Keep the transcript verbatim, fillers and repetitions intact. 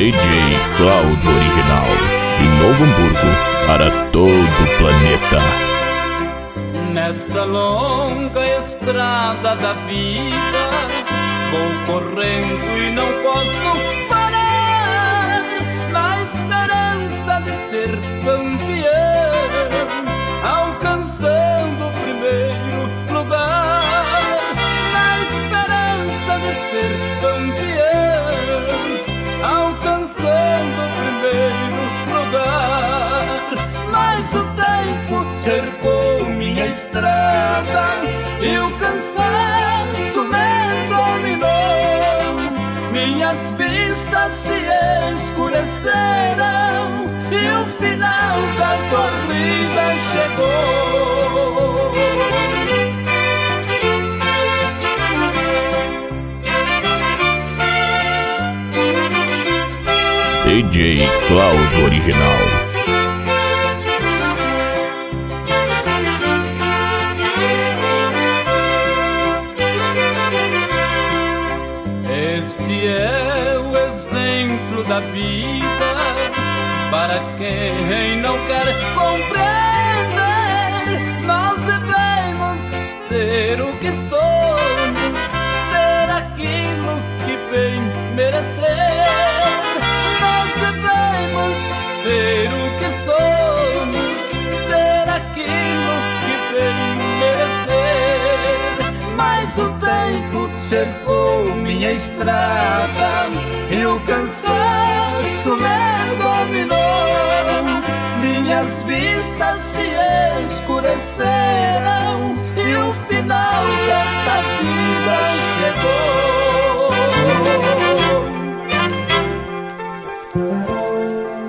D J Cláudio Original, de Novo Hamburgo para todo o planeta. Nesta longa estrada da vida, vou correndo e não posso parar, na esperança de ser campeão, alcançando o primeiro lugar, na esperança de ser campeão, alcançando o primeiro lugar. Mas o tempo cercou minha estrada e o cansaço me dominou. Minhas vistas se escureceram e o final da corrida chegou. D J Cláudio Original. Este é o exemplo da vida para quem não quer compreender. Nós devemos ser o que somos, ter aquilo que bem merecer. Nós devemos ser o que somos, ter aquilo que bem merecer. Mas o tempo cercou minha estrada e o cansaço me dominou. Minhas vistas se escureceram e o final desta vida